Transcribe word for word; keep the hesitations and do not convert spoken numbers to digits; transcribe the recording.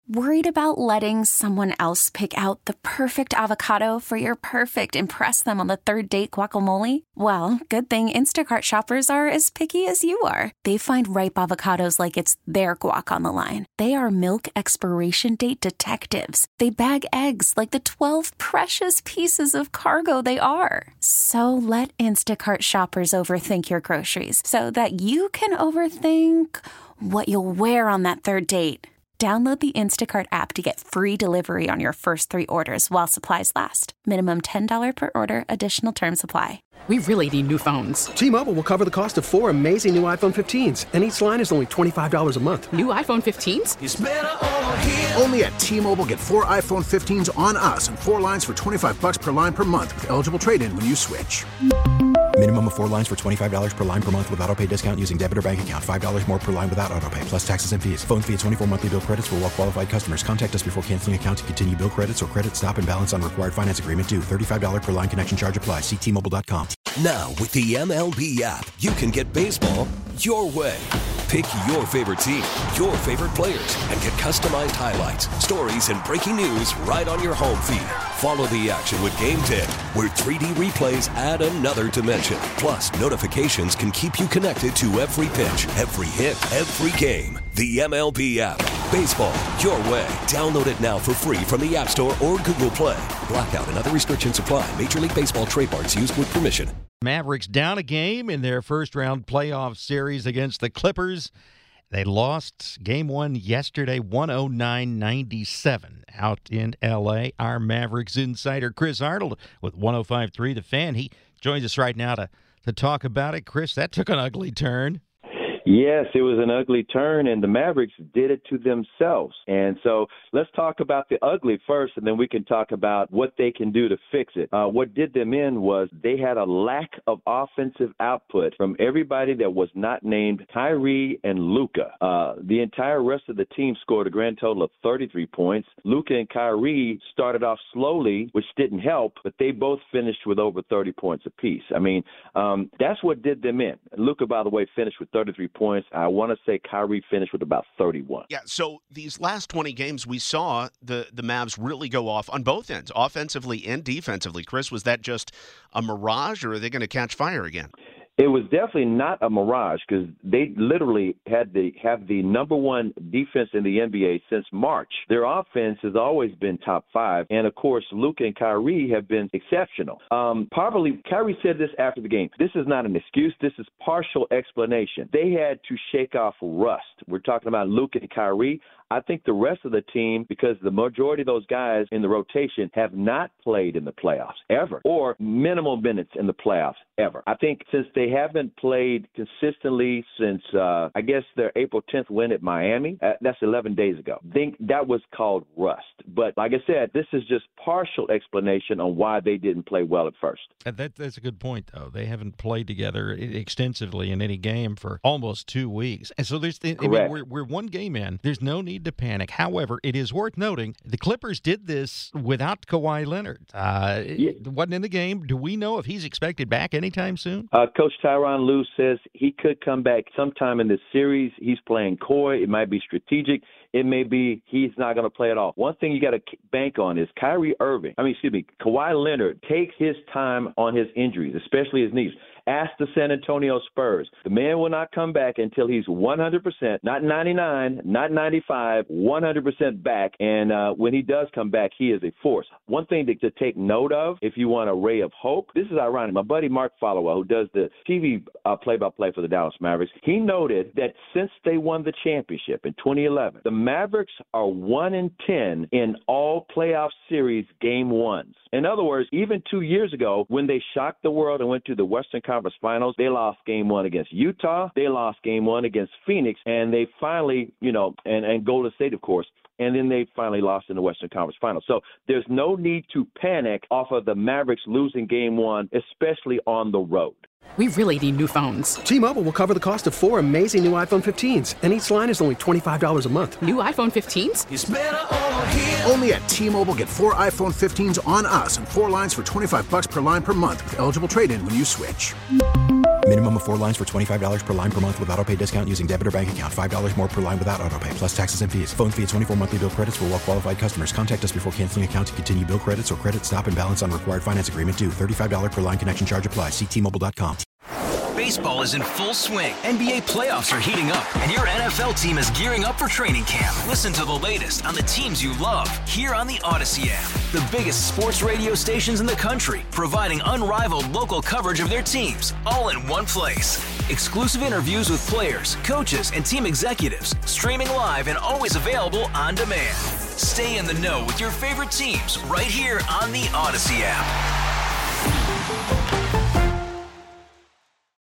Worried about letting someone else pick out the perfect avocado for your perfect impress them on the third date guacamole? Well, good thing Instacart shoppers are as picky as you are. They find ripe avocados like it's their guac on the line. They are milk expiration date detectives. They bag eggs like the twelve precious pieces of cargo they are. So let Instacart shoppers overthink your groceries so that you can overthink what you'll wear on that third date. Download the Instacart app to get free delivery on your first three orders while supplies last. Minimum ten dollars per order. Additional terms apply. We really need new phones. T-Mobile will cover the cost of four amazing new iPhone fifteens, and each line is only twenty-five dollars a month. New iPhone fifteens? It's better over here. Only at T-Mobile, get four iPhone fifteens on us and four lines for twenty-five dollars per line per month with eligible trade-in when you switch. Minimum of four lines for twenty-five dollars per line per month with autopay discount using debit or bank account. five dollars more per line without autopay, plus taxes and fees. Phone fee at twenty-four monthly bill credits for well-qualified customers. Contact us before canceling account to continue bill credits or credit stop and balance on required finance agreement due. thirty-five dollars per line connection charge applies. See T Mobile dot com. Now, with the M L B app, you can get baseball your way. Pick your favorite team, your favorite players, and get customized highlights, stories, and breaking news right on your home feed. Follow the action with Game ten, where three D replays add another dimension. Plus, notifications can keep you connected to every pitch, every hit, every game. The M L B app. Baseball your way. Download it now for free from the App Store or Google Play. Blackout and other restrictions apply. Major League Baseball trademarks used with permission. Mavericks down a game in their first-round playoff series against the Clippers. They lost game one yesterday, one oh nine ninety-seven out in L A. Our Mavericks insider, Chris Arnold, with one oh five point three The Fan. He joins us right now to, to talk about it. Chris, that took an ugly turn. Yes, it was an ugly turn, and the Mavericks did it to themselves. And so let's talk about the ugly first, and then we can talk about what they can do to fix it. Uh, what did them in was they had a lack of offensive output from everybody that was not named Kyrie and Luka. Uh, the entire rest of the team scored a grand total of thirty-three points. Luka and Kyrie started off slowly, which didn't help, but they both finished with over thirty points apiece. I mean, um, that's what did them in. Luka, by the way, finished with thirty-three points. I want to say Kyrie finished with about thirty-one. Yeah, so these last twenty games, we saw the, the Mavs really go off on both ends, offensively and defensively. Chris, was that just a mirage, or are they going to catch fire again? It was definitely not a mirage because they literally had the have the number one defense in the N B A since March. Their offense has always been top five, and of course, Luka and Kyrie have been exceptional. Um, probably, Kyrie said this after the game. This is not an excuse. This is partial explanation. They had to shake off rust. We're talking about Luka and Kyrie. I think the rest of the team, because the majority of those guys in the rotation have not played in the playoffs ever, or minimal minutes in the playoffs ever. I think since they haven't played consistently since, uh, I guess, their April tenth win at Miami, uh, that's eleven days ago. I think that was called rust. But like I said, this is just partial explanation on why they didn't play well at first. That, that's a good point, though. They haven't played together extensively in any game for almost two weeks. And so there's, I mean, we're, we're one game in. There's no need to panic. However, it is worth noting the Clippers did this without Kawhi Leonard. Uh, yeah. Wasn't in the game. Do we know if he's expected back anytime soon? Uh, Coach Tyronn Lue says he could come back sometime in this series. He's playing coy. It might be strategic. It may be he's not going to play at all. One thing you got to bank on is Kyrie Irving. I mean, excuse me, Kawhi Leonard takes his time on his injuries, especially his knees. Ask the San Antonio Spurs. The man will not come back until he's one hundred percent, not ninety-nine, not ninety-five, one hundred percent back. And uh, when he does come back, he is a force. One thing to, to take note of, if you want a ray of hope, this is ironic. My buddy Mark Followill, who does the T V uh, play-by-play for the Dallas Mavericks, he noted that since they won the championship in twenty eleven, the Mavericks are one and ten in all playoff series game ones. In other words, even two years ago, when they shocked the world and went to the Western Conference Finals, they lost game one against Utah. They lost game one against Phoenix, and they finally, you know, and, and Golden State, of course, and then they finally lost in the Western Conference Finals. So there's no need to panic off of the Mavericks losing game one, especially on the road. We really need new phones. T-Mobile will cover the cost of four amazing new iPhone fifteens, and each line is only twenty-five dollars a month. New iPhone fifteens? It's better over here. Only at T-Mobile, get four iPhone fifteens on us and four lines for twenty-five dollars per line per month with eligible trade-in when you switch. Minimum of four lines for twenty-five dollars per line per month with autopay discount using debit or bank account. five dollars more per line without autopay, plus taxes and fees. Phone fee at twenty-four monthly bill credits for well qualified customers. Contact us before canceling account to continue bill credits or credit stop and balance on required finance agreement due. thirty-five dollars per line connection charge applies. See T Mobile dot com. Baseball is in full swing. N B A playoffs are heating up, and your N F L team is gearing up for training camp. Listen to the latest on the teams you love here on the Odyssey app. The biggest sports radio stations in the country, providing unrivaled local coverage of their teams, all in one place. Exclusive interviews with players, coaches, and team executives, streaming live and always available on demand. Stay in the know with your favorite teams right here on the Odyssey app.